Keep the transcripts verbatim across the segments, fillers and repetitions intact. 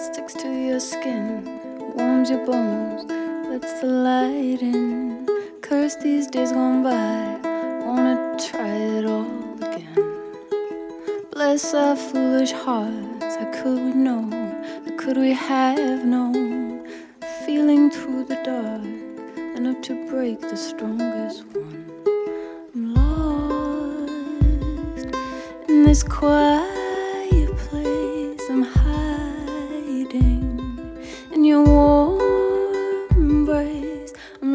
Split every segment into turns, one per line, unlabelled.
sticks to your skin, warms your bones, lets the light in. Curse these days gone by, wanna try it all again. Bless our foolish hearts, how could we know, how could we have known? Feeling through the dark, enough to break the strongest one. I'm lost in this quiet place, I'm hiding in your warm embrace. I'm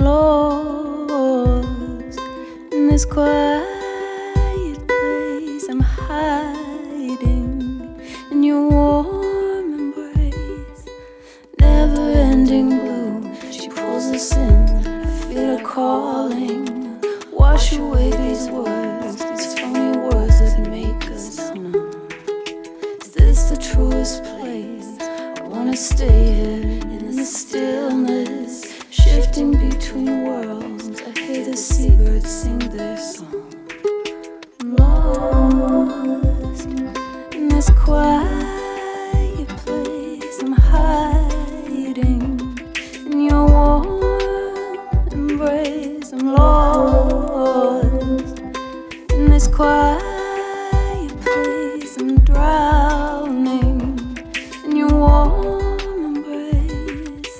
lost in this quiet place, I'm hiding in your warm embrace. Never ending blue, she pulls us in, I feel her calling. Wash away these words, these phony words that make us numb. Is this the truest place? I wanna stay here in the stillness, shifting between worlds. I hear the seabirds sing their song. I'm lost in this quiet place, I'm hiding in your warm embrace. I'm lost in this quiet place, I'm drowning in your warm embrace.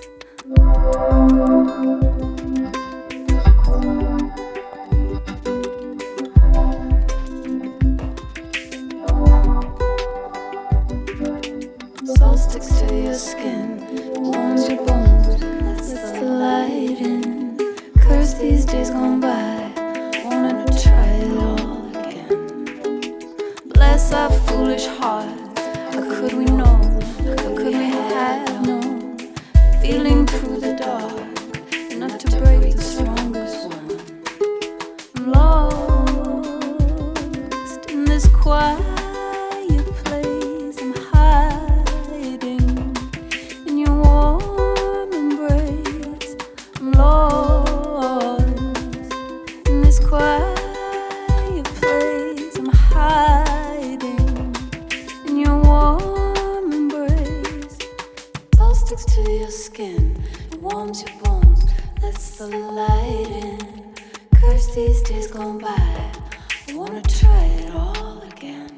Salt sticks to your skin, warms your bones, lets the light in. Curse these days gone by, wanna try it all again. Bless our foolish hearts, how could we know, how could we have known? Feeling through the dark, enough to break the strongest one. I'm lost in this quiet place, I'm hiding in your warm embrace. I'm lost in this quiet place, I'm hiding in your warm embrace. Salt sticks to your skin, it warms your bones, lets the light in. Curse these days gone by, I wanna try it all again.